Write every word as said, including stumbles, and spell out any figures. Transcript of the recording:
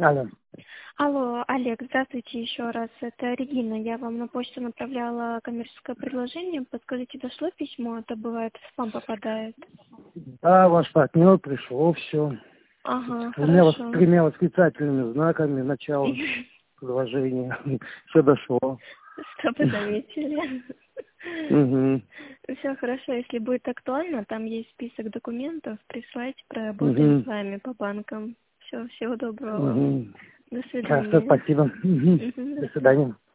Алло. Алло, Олег, здравствуйте еще раз. Это Регина. Я вам на почту направляла коммерческое предложение. Подскажите, дошло письмо? А то бывает в спам попадает. Да, ваш партнер пришел, все. Ага, С двумя, вос- хорошо. тремя восклицательными знаками начала предложения. Все дошло. Что вы заметили? Угу. Все хорошо, если будет актуально, там есть список документов, присылайте, проработаем Угу. с вами по банкам. Все, всего доброго вам. Угу. До Хорошо, свидания. спасибо. Угу. Мгм, до До свидания. свидания.